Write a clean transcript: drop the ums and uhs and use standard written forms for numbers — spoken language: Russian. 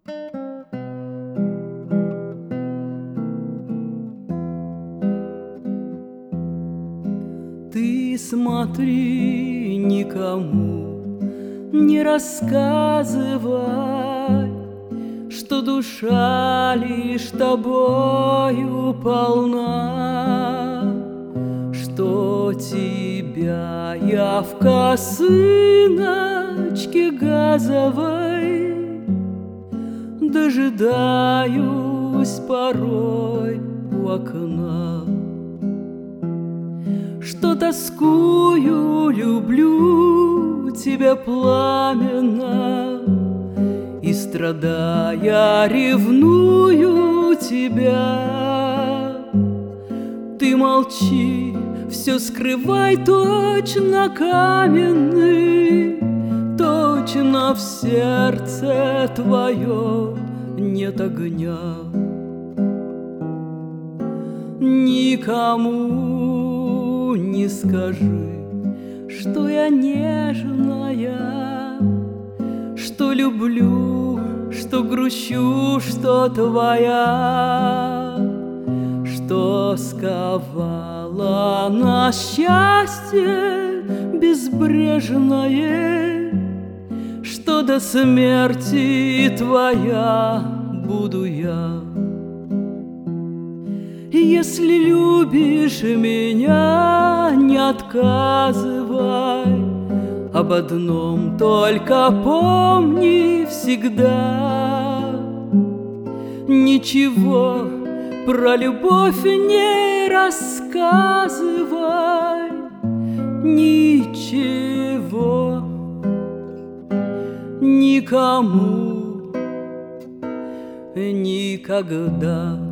Ты смотри, никому не рассказывай, что душа лишь тобою полна, что тебя я в косыночке газовой дожидаюсь порой у окна, что тоскую, люблю тебя пламенно, и страдая ревную тебя. Ты молчи, все скрывай, точно каменный, точно в сердце твоем нет огня. Никому не скажи, что я нежная, что люблю, что грущу, что твоя, что сковала на счастье безбрежное, что до смерти твоя буду я. Если любишь меня, не отказывай, об одном только помни всегда. Ничего про любовь не рассказывай, ничего никому никогда.